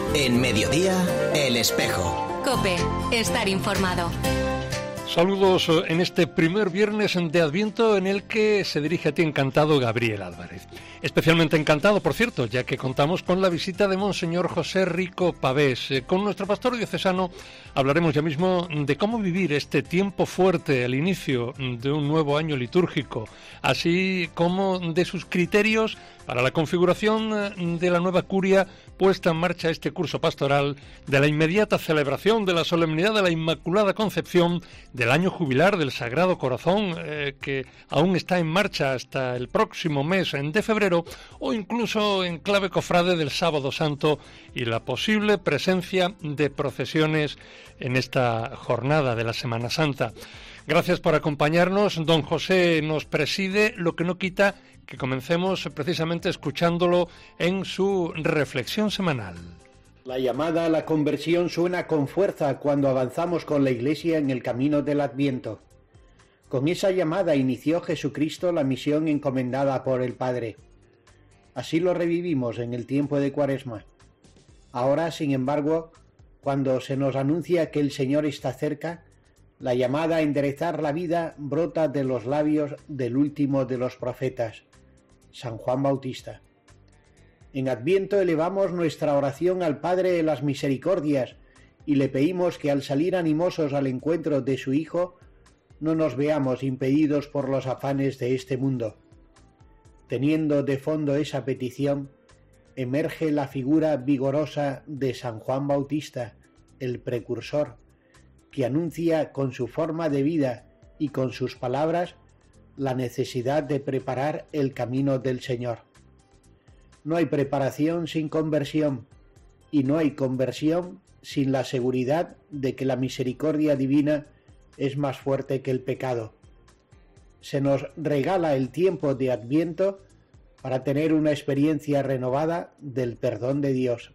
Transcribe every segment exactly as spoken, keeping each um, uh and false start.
En Mediodía, El Espejo. COPE, estar informado. Saludos en este primer viernes de Adviento en el que se dirige a ti encantado Gabriel Álvarez. Especialmente encantado, por cierto, ya que contamos con la visita de Monseñor José Rico Pavés. Con nuestro pastor diocesano hablaremos ya mismo de cómo vivir este tiempo fuerte al inicio de un nuevo año litúrgico, así como de sus criterios para la configuración de la nueva curia puesta en marcha este curso pastoral, de la inmediata celebración de la solemnidad de la Inmaculada Concepción, del año jubilar del Sagrado Corazón, eh, que aún está en marcha hasta el próximo mes de febrero, o incluso en clave cofrade del Sábado Santo y la posible presencia de procesiones en esta jornada de la Semana Santa. Gracias por acompañarnos. Don José nos preside, lo que no quita que comencemos precisamente escuchándolo en su reflexión semanal. La llamada a la conversión suena con fuerza cuando avanzamos con la Iglesia en el camino del Adviento. Con esa llamada inició Jesucristo la misión encomendada por el Padre. Así lo revivimos en el tiempo de Cuaresma. Ahora, sin embargo, cuando se nos anuncia que el Señor está cerca, la llamada a enderezar la vida brota de los labios del último de los profetas, San Juan Bautista. En Adviento elevamos nuestra oración al Padre de las Misericordias y le pedimos que al salir animosos al encuentro de su Hijo, no nos veamos impedidos por los afanes de este mundo. Teniendo de fondo esa petición, emerge la figura vigorosa de San Juan Bautista, el precursor, que anuncia con su forma de vida y con sus palabras la necesidad de preparar el camino del Señor. No hay preparación sin conversión, y no hay conversión sin la seguridad de que la misericordia divina es más fuerte que el pecado. Se nos regala el tiempo de Adviento para tener una experiencia renovada del perdón de Dios.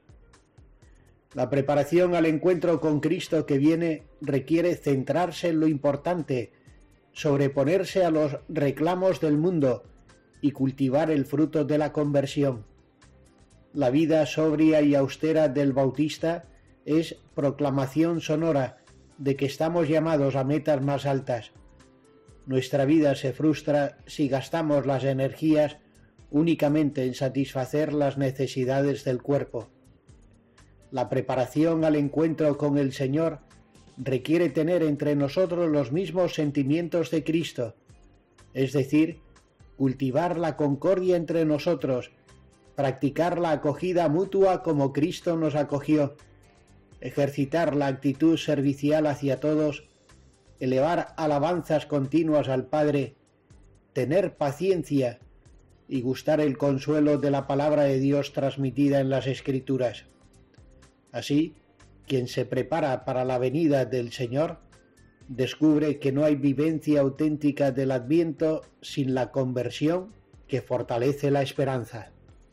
La preparación al encuentro con Cristo que viene requiere centrarse en lo importante, sobreponerse a los reclamos del mundo y cultivar el fruto de la conversión. La vida sobria y austera del Bautista es proclamación sonora de que estamos llamados a metas más altas. Nuestra vida se frustra si gastamos las energías únicamente en satisfacer las necesidades del cuerpo. La preparación al encuentro con el Señor requiere tener entre nosotros los mismos sentimientos de Cristo, es decir, cultivar la concordia entre nosotros, practicar la acogida mutua como Cristo nos acogió, ejercitar la actitud servicial hacia todos, elevar alabanzas continuas al Padre, tener paciencia y gustar el consuelo de la palabra de Dios transmitida en las Escrituras. Así, quien se prepara para la venida del Señor descubre que no hay vivencia auténtica del Adviento sin la conversión que fortalece la esperanza.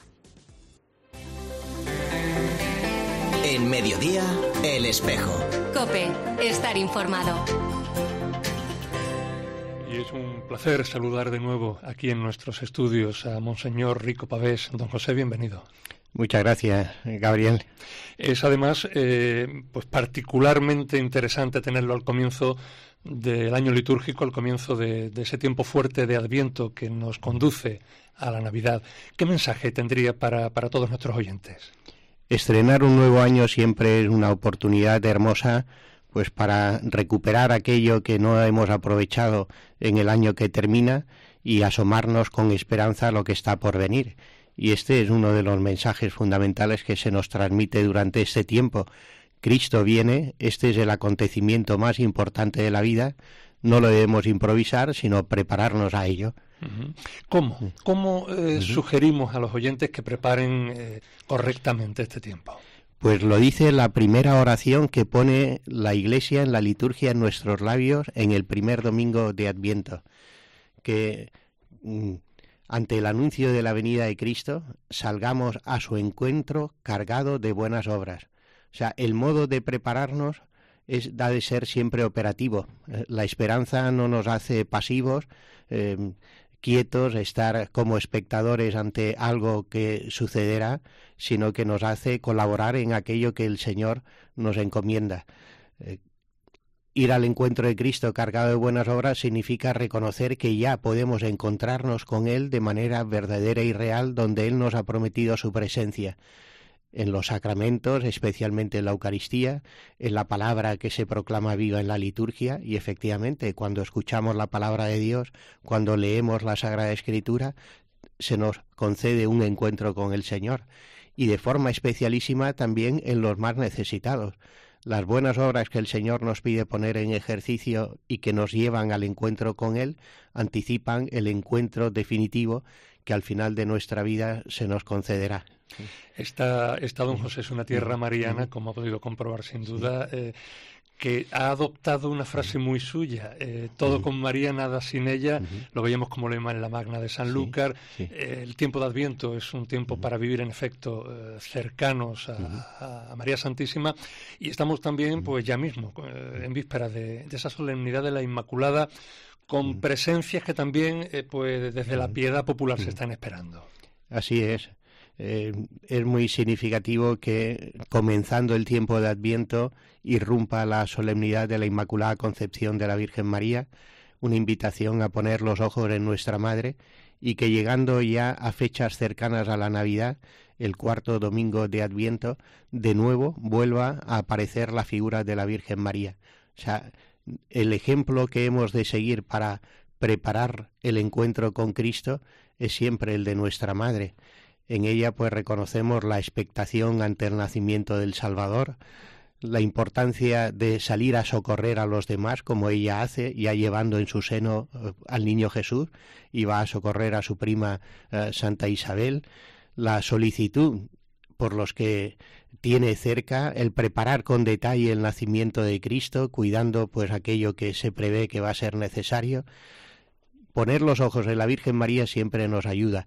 En Mediodía, El Espejo. COPE, estar informado. Y es un placer saludar de nuevo aquí en nuestros estudios a Monseñor Rico Pavés. Don José, bienvenido. Muchas gracias, Gabriel. Es además eh, pues particularmente interesante tenerlo al comienzo del año litúrgico, al comienzo de, de ese tiempo fuerte de Adviento que nos conduce a la Navidad. ¿Qué mensaje tendría para, para todos nuestros oyentes? Estrenar un nuevo año siempre es una oportunidad hermosa, pues para recuperar aquello que no hemos aprovechado en el año que termina y asomarnos con esperanza a lo que está por venir. Y este es uno de los mensajes fundamentales que se nos transmite durante este tiempo. Cristo viene, este es el acontecimiento más importante de la vida, no lo debemos improvisar, sino prepararnos a ello. Uh-huh. ¿Cómo? ¿Cómo eh, uh-huh. sugerimos a los oyentes que preparen eh, correctamente este tiempo? Pues lo dice la primera oración que pone la Iglesia en la liturgia en nuestros labios en el primer domingo de Adviento, que mm, ante el anuncio de la venida de Cristo, salgamos a su encuentro cargado de buenas obras. O sea, el modo de prepararnos es, ha de ser siempre operativo. La esperanza no nos hace pasivos, eh, quietos, estar como espectadores ante algo que sucederá, sino que nos hace colaborar en aquello que el Señor nos encomienda. Eh, Ir al encuentro de Cristo cargado de buenas obras significa reconocer que ya podemos encontrarnos con Él de manera verdadera y real, donde Él nos ha prometido su presencia, en los sacramentos, especialmente en la Eucaristía, en la palabra que se proclama viva en la liturgia, y efectivamente cuando escuchamos la palabra de Dios, cuando leemos la Sagrada Escritura, se nos concede un encuentro con el Señor, y de forma especialísima también en los más necesitados. Las buenas obras que el Señor nos pide poner en ejercicio y que nos llevan al encuentro con Él anticipan el encuentro definitivo que al final de nuestra vida se nos concederá. Esta, esta don José es una tierra mariana, como ha podido comprobar sin duda, eh, que ha adoptado una frase muy suya, eh, todo con María, nada sin ella, uh-huh. Lo veíamos como lema en la Magna de Sanlúcar. Sí, sí. Eh, el tiempo de Adviento es un tiempo uh-huh. para vivir en efecto eh, cercanos a, uh-huh. a, a María Santísima, y estamos también pues ya mismo eh, en vísperas de, de esa solemnidad de la Inmaculada, con uh-huh. presencias que también eh, pues desde la piedad popular uh-huh. se están esperando. Así es. Eh, es muy significativo que, comenzando el tiempo de Adviento, irrumpa la solemnidad de la Inmaculada Concepción de la Virgen María, una invitación a poner los ojos en nuestra Madre, y que llegando ya a fechas cercanas a la Navidad, el cuarto domingo de Adviento, de nuevo vuelva a aparecer la figura de la Virgen María. O sea, el ejemplo que hemos de seguir para preparar el encuentro con Cristo es siempre el de nuestra Madre. En ella pues reconocemos la expectación ante el nacimiento del Salvador, la importancia de salir a socorrer a los demás, como ella hace, ya llevando en su seno uh, al niño Jesús, y va a socorrer a su prima uh, Santa Isabel, la solicitud por los que tiene cerca, el preparar con detalle el nacimiento de Cristo, cuidando pues aquello que se prevé que va a ser necesario. Poner los ojos en la Virgen María siempre nos ayuda.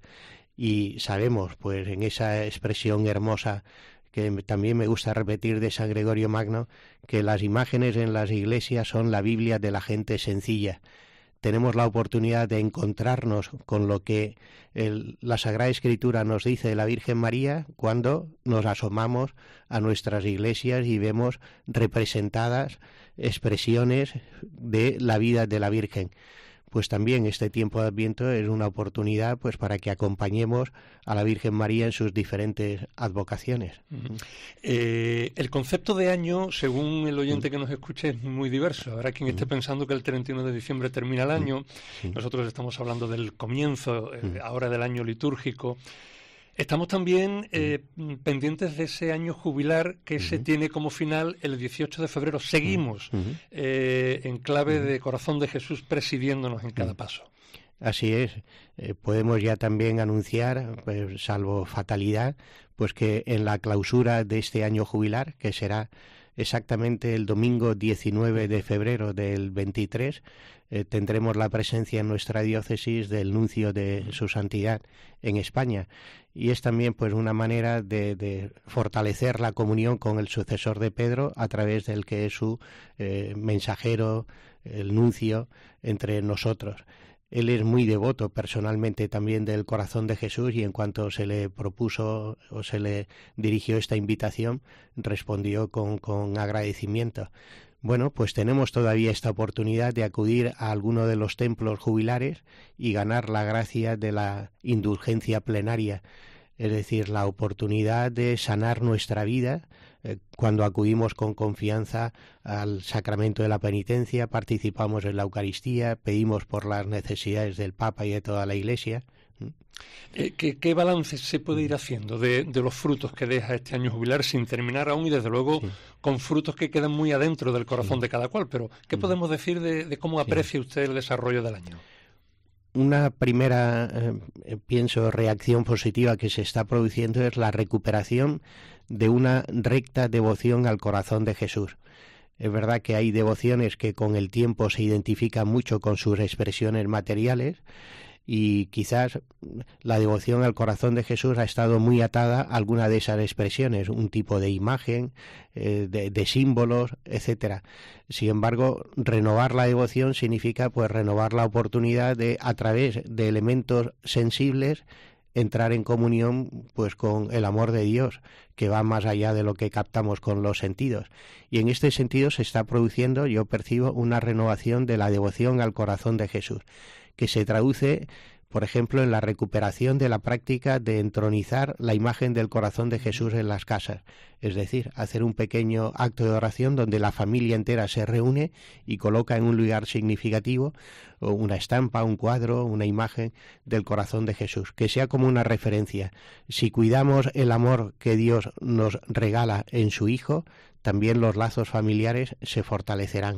Y sabemos, pues en esa expresión hermosa que también me gusta repetir de San Gregorio Magno, que las imágenes en las iglesias son la Biblia de la gente sencilla. Tenemos la oportunidad de encontrarnos con lo que el, la Sagrada Escritura nos dice de la Virgen María cuando nos asomamos a nuestras iglesias y vemos representadas expresiones de la vida de la Virgen. Pues también este tiempo de Adviento es una oportunidad pues para que acompañemos a la Virgen María en sus diferentes advocaciones. Uh-huh. Eh, el concepto de año, según el oyente uh-huh. que nos escuche, es muy diverso. Habrá quien uh-huh. esté pensando que el treinta y uno de diciembre termina el año. Uh-huh. Nosotros estamos hablando del comienzo, eh, uh-huh. ahora del año litúrgico. Estamos también eh, uh-huh. pendientes de ese año jubilar que uh-huh. se tiene como final el dieciocho de febrero. Seguimos uh-huh. eh, en clave uh-huh. de Corazón de Jesús presidiéndonos en cada uh-huh. paso. Así es. Eh, podemos ya también anunciar, pues, salvo fatalidad, pues que en la clausura de este año jubilar, que será exactamente el domingo diecinueve de febrero del veintitrés, eh, tendremos la presencia en nuestra diócesis del nuncio de Su Santidad en España. Y es también pues una manera de, de fortalecer la comunión con el sucesor de Pedro a través del que es su eh, mensajero, el nuncio, entre nosotros. Él es muy devoto personalmente también del Corazón de Jesús, y en cuanto se le propuso o se le dirigió esta invitación, respondió con, con agradecimiento. Bueno, pues tenemos todavía esta oportunidad de acudir a alguno de los templos jubilares y ganar la gracia de la indulgencia plenaria, es decir, la oportunidad de sanar nuestra vida eh, cuando acudimos con confianza al sacramento de la penitencia, participamos en la Eucaristía, pedimos por las necesidades del Papa y de toda la Iglesia. Eh, ¿qué, ¿Qué balance se puede ir haciendo de, de los frutos que deja este año jubilar, sin terminar aún, y desde luego sí. con frutos que quedan muy adentro del corazón sí. de cada cual? Pero ¿qué sí. podemos decir de, de cómo aprecia sí. usted el desarrollo del año? Una primera, eh, pienso, reacción positiva que se está produciendo es la recuperación de una recta devoción al corazón de Jesús. Es verdad que hay devociones que con el tiempo se identifican mucho con sus expresiones materiales, y quizás la devoción al corazón de Jesús ha estado muy atada a alguna de esas expresiones, un tipo de imagen, eh, de, de símbolos, etcétera. Sin embargo, renovar la devoción significa pues renovar la oportunidad de, a través de elementos sensibles, entrar en comunión pues con el amor de Dios, que va más allá de lo que captamos con los sentidos. Y en este sentido se está produciendo, yo percibo, una renovación de la devoción al corazón de Jesús, que se traduce, por ejemplo, en la recuperación de la práctica de entronizar la imagen del corazón de Jesús en las casas, es decir, hacer un pequeño acto de oración donde la familia entera se reúne y coloca en un lugar significativo una estampa, un cuadro, una imagen del corazón de Jesús, que sea como una referencia. Si cuidamos el amor que Dios nos regala en su Hijo, también los lazos familiares se fortalecerán.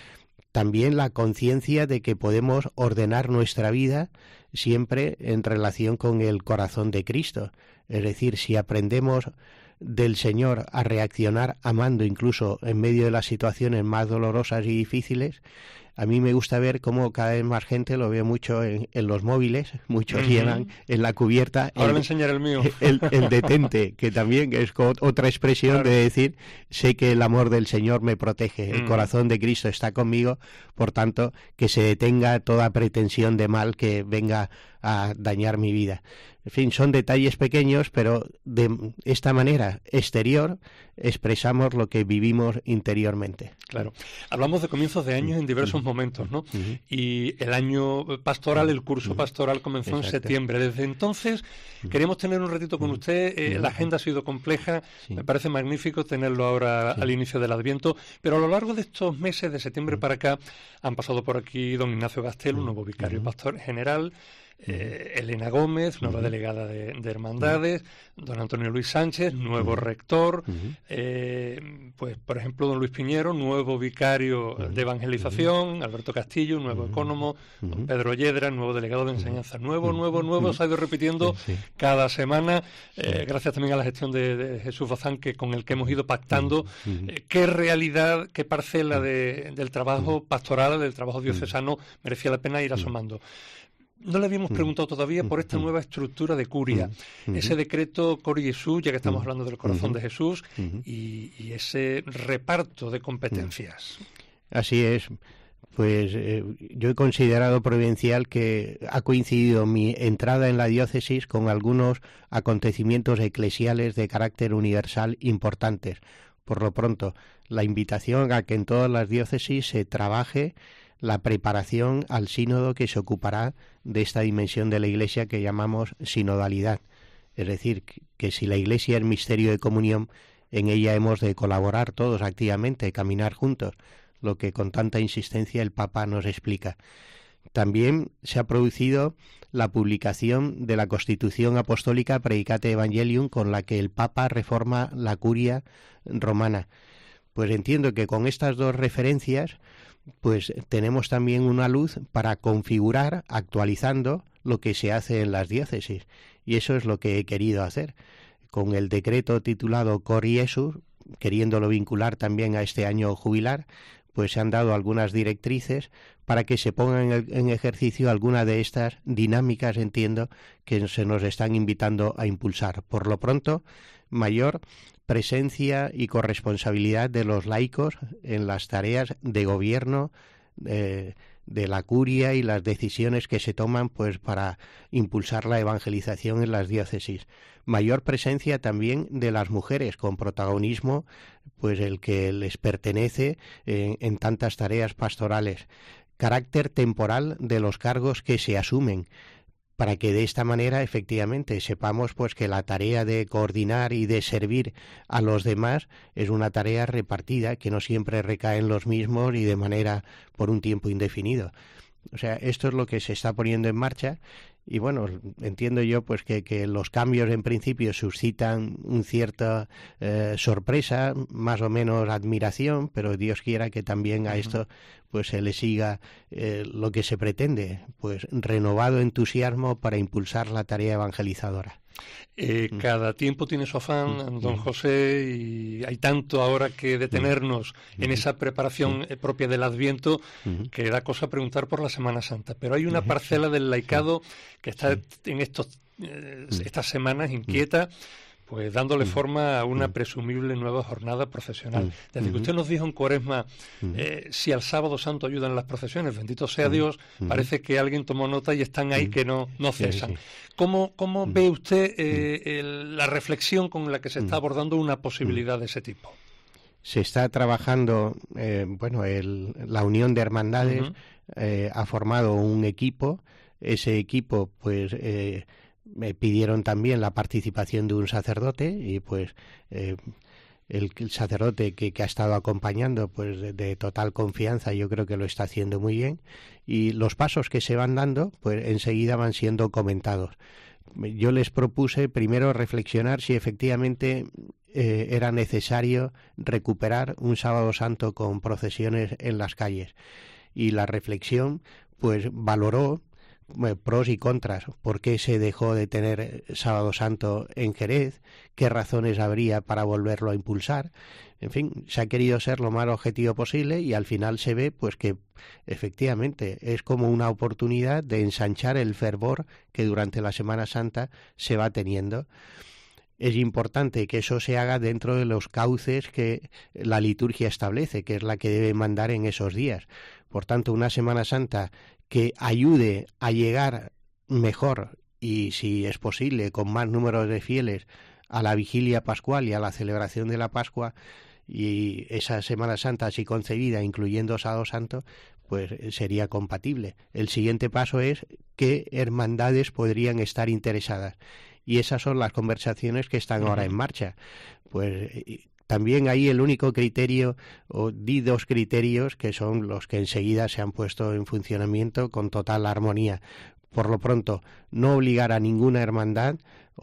También la conciencia de que podemos ordenar nuestra vida siempre en relación con el corazón de Cristo. Es decir, si aprendemos del Señor a reaccionar amando incluso en medio de las situaciones más dolorosas y difíciles, a mí me gusta ver cómo cada vez más gente, lo veo mucho en, en los móviles, muchos uh-huh. llevan en la cubierta Ahora el, le enseñaré el mío. El, el detente, que también es otra expresión claro. de decir, sé que el amor del Señor me protege, el uh-huh. corazón de Cristo está conmigo, por tanto, que se detenga toda pretensión de mal que venga a dañar mi vida. En fin, son detalles pequeños, pero de esta manera exterior expresamos lo que vivimos interiormente. Claro. Hablamos de comienzos de años en diversos momentos, ¿no? Uh-huh. Y el año pastoral, el curso uh-huh. pastoral comenzó Exacto. en septiembre. Desde entonces uh-huh. queremos tener un ratito con uh-huh. usted. Eh, uh-huh. La agenda ha sido compleja. Sí. Me parece magnífico tenerlo ahora sí. al inicio del Adviento. Pero a lo largo de estos meses, de septiembre uh-huh. para acá, han pasado por aquí don Ignacio Gastel, un nuevo vicario uh-huh. pastor general, Eh, Elena Gómez, nueva uh-huh. delegada de, de Hermandades, uh-huh. don Antonio Luis Sánchez, nuevo uh-huh. rector, uh-huh. eh, pues por ejemplo don Luis Piñero, nuevo vicario uh-huh. de evangelización, uh-huh. Alberto Castillo, nuevo uh-huh. ecónomo, uh-huh. don Pedro Yedra, nuevo delegado de enseñanza, nuevo, uh-huh. nuevo, nuevo, uh-huh. se ha ido repitiendo uh-huh. cada semana, eh, uh-huh. gracias también a la gestión de, de Jesús Bazán, que con el que hemos ido pactando uh-huh. eh, qué realidad, qué parcela de, del trabajo pastoral, del trabajo diocesano merecía la pena ir asomando. No le habíamos preguntado todavía por esta nueva estructura de curia, uh-huh. ese decreto Cor Jesús, ya que estamos hablando del corazón uh-huh. de Jesús, uh-huh. y, y ese reparto de competencias. Así es. Pues eh, yo he considerado providencial que ha coincidido mi entrada en la diócesis con algunos acontecimientos eclesiales de carácter universal importantes. Por lo pronto, la invitación a que en todas las diócesis se trabaje la preparación al sínodo que se ocupará de esta dimensión de la Iglesia que llamamos sinodalidad. Es decir, que si la Iglesia es misterio de comunión, en ella hemos de colaborar todos activamente, caminar juntos, lo que con tanta insistencia el Papa nos explica. También se ha producido la publicación de la Constitución Apostólica Predicate Evangelium, con la que el Papa reforma la curia romana. Pues entiendo que con estas dos referencias pues tenemos también una luz para configurar, actualizando lo que se hace en las diócesis. Y eso es lo que he querido hacer. Con el decreto titulado Cor Jesús, queriéndolo vincular también a este año jubilar, pues se han dado algunas directrices para que se pongan en, en ejercicio alguna de estas dinámicas, entiendo, que se nos están invitando a impulsar. Por lo pronto, mayor presencia y corresponsabilidad de los laicos en las tareas de gobierno eh, de la curia y las decisiones que se toman pues para impulsar la evangelización en las diócesis. Mayor presencia también de las mujeres, con protagonismo pues el que les pertenece en, en tantas tareas pastorales. Carácter temporal de los cargos que se asumen, para que de esta manera efectivamente sepamos pues que la tarea de coordinar y de servir a los demás es una tarea repartida, que no siempre recae en los mismos y de manera por un tiempo indefinido. O sea, esto es lo que se está poniendo en marcha. Y bueno, entiendo yo pues que, que los cambios en principio suscitan un cierta eh, sorpresa, más o menos admiración, pero Dios quiera que también a esto pues se le siga eh, lo que se pretende, pues renovado entusiasmo para impulsar la tarea evangelizadora. Eh, cada tiempo tiene su afán, don José, y hay tanto ahora que detenernos en esa preparación propia del Adviento que da cosa preguntar por la Semana Santa. Pero hay una parcela del laicado que está en estos eh, estas semanas inquieta, pues dándole forma a una presumible nueva jornada procesional. Desde que usted nos dijo en Cuaresma, eh, si al Sábado Santo ayudan las procesiones, bendito sea Dios, parece que alguien tomó nota y están ahí que no, no cesan. Sí, sí. ¿Cómo, cómo ve usted eh, el, la reflexión con la que se está abordando una posibilidad de ese tipo? Se está trabajando, eh, bueno, el, la Unión de Hermandades uh-huh. eh, ha formado un equipo. Ese equipo, pues... Eh, me pidieron también la participación de un sacerdote y pues eh, el, el sacerdote que, que ha estado acompañando pues de, de total confianza, yo creo que lo está haciendo muy bien, y los pasos que se van dando pues enseguida van siendo comentados. Yo les propuse primero reflexionar si efectivamente eh, era necesario recuperar un Sábado Santo con procesiones en las calles, y la reflexión pues valoró pros y contras, por qué se dejó de tener Sábado Santo en Jerez, qué razones habría para volverlo a impulsar. En fin, se ha querido ser lo más objetivo posible y al final se ve pues que efectivamente es como una oportunidad de ensanchar el fervor que durante la Semana Santa se va teniendo. Es importante que eso se haga dentro de los cauces que la liturgia establece, que es la que debe mandar en esos días. Por tanto, una Semana Santa que ayude a llegar mejor y, si es posible, con más números de fieles a la vigilia pascual y a la celebración de la Pascua, y esa Semana Santa así concebida, incluyendo Sábado Santo, pues sería compatible. El siguiente paso es qué hermandades podrían estar interesadas, y esas son las conversaciones que están ahora en marcha. Pues también ahí el único criterio, o di dos criterios, que son los que enseguida se han puesto en funcionamiento con total armonía. Por lo pronto, no obligar a ninguna hermandad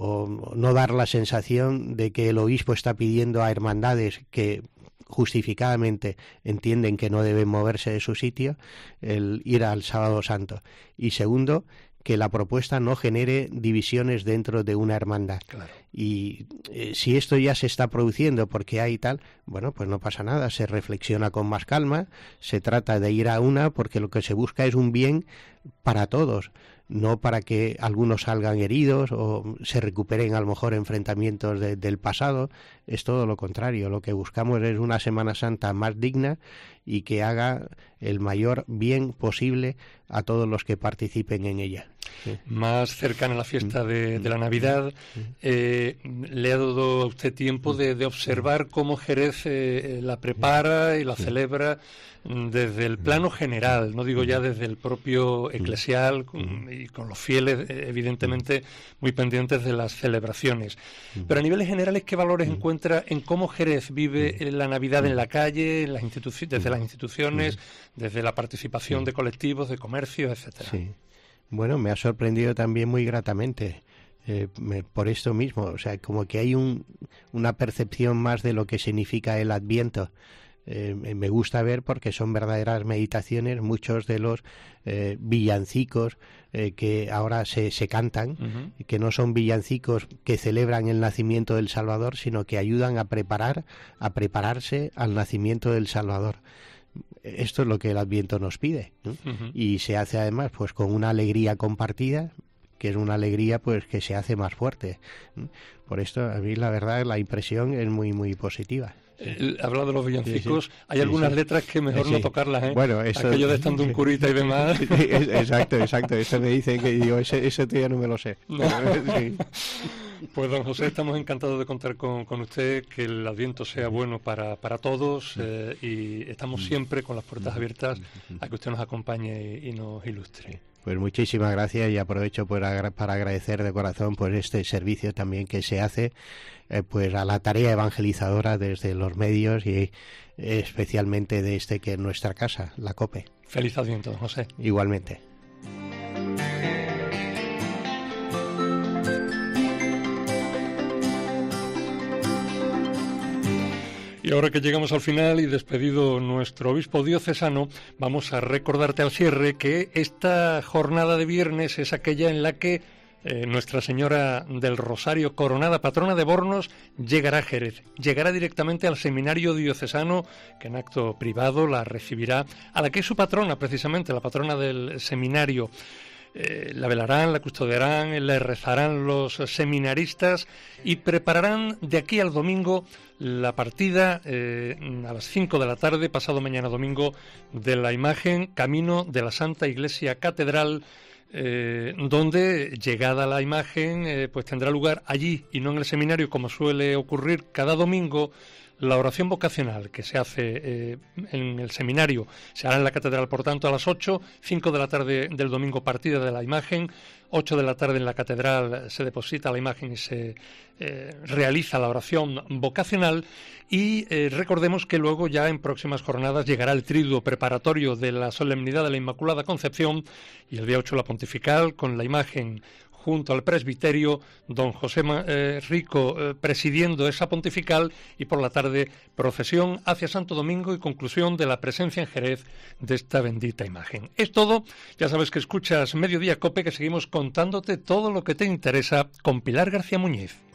o no dar la sensación de que el obispo está pidiendo a hermandades que justificadamente entienden que no deben moverse de su sitio el ir al Sábado Santo. Y segundo, que la propuesta no genere divisiones dentro de una hermandad. Claro. Y eh, si esto ya se está produciendo porque hay tal, bueno, pues no pasa nada, se reflexiona con más calma, se trata de ir a una porque lo que se busca es un bien para todos, no para que algunos salgan heridos o se recuperen a lo mejor enfrentamientos de, del pasado. Es todo lo contrario, lo que buscamos es una Semana Santa más digna y que haga el mayor bien posible a todos los que participen en ella. Sí. Más cercana a la fiesta de, de la Navidad, eh, le ha dado a usted tiempo de, de observar cómo Jerez eh, la prepara y la celebra desde el plano general, no digo ya desde el propio eclesial, con, y con los fieles evidentemente muy pendientes de las celebraciones. Pero a niveles generales, ¿qué valores encuentra en cómo Jerez vive la Navidad en la calle, en las institu- desde las instituciones, desde la participación de colectivos, de comercios, etcétera? Sí. Bueno, me ha sorprendido también muy gratamente. Eh, me, por esto mismo, o sea, como que hay un, una percepción más de lo que significa el Adviento. Eh, me gusta ver porque son verdaderas meditaciones, muchos de los eh, villancicos eh, que ahora se, se cantan, uh-huh. que no son villancicos que celebran el nacimiento del Salvador, sino que ayudan a preparar, a prepararse al nacimiento del Salvador. Esto es lo que el Adviento nos pide, ¿no? Uh-huh. Y se hace además pues con una alegría compartida, que es una alegría pues que se hace más fuerte. Por esto a mí la verdad la impresión es muy muy positiva. Eh, habla de los villancicos, sí, sí. Hay algunas sí, sí. letras que mejor sí. no tocarlas, ¿eh? Bueno, eso... Aquello de estando un curita y demás. Exacto, exacto. Eso me dicen que digo, ese, eso todavía no me lo sé. No. Sí. Pues don José, estamos encantados de contar con, con usted, que el Adviento sea bueno para, para todos eh, y estamos siempre con las puertas abiertas a que usted nos acompañe y, y nos ilustre. Pues muchísimas gracias y aprovecho pues agra- para agradecer de corazón pues este servicio también que se hace eh, pues a la tarea evangelizadora desde los medios y eh, especialmente de este que es nuestra casa, la COPE. Feliz Adviento, don José. Igualmente. Y ahora que llegamos al final y despedido nuestro obispo diocesano, vamos a recordarte al cierre que esta jornada de viernes es aquella en la que eh, Nuestra Señora del Rosario Coronada, patrona de Bornos, llegará a Jerez. Llegará directamente al seminario diocesano, que en acto privado la recibirá, a la que es su patrona, precisamente, la patrona del seminario. Eh, la velarán, la custodiarán, le rezarán los seminaristas y prepararán de aquí al domingo la partida eh, a las cinco de la tarde, pasado mañana domingo, de la imagen camino de la Santa Iglesia Catedral, eh, donde, llegada la imagen, eh, pues tendrá lugar allí y no en el seminario, como suele ocurrir cada domingo, la oración vocacional que se hace eh, en el seminario. Se hará en la catedral, por tanto, a las ocho, cinco de la tarde del domingo partida de la imagen, ocho de la tarde en la catedral se deposita la imagen y se eh, realiza la oración vocacional y eh, recordemos que luego ya en próximas jornadas llegará el triduo preparatorio de la solemnidad de la Inmaculada Concepción y el día ocho la pontifical con la imagen junto al presbiterio, don José eh, Rico eh, presidiendo esa pontifical y por la tarde procesión hacia Santo Domingo y conclusión de la presencia en Jerez de esta bendita imagen. Es todo, ya sabes que escuchas Mediodía Cope, que seguimos contándote todo lo que te interesa con Pilar García Muñiz.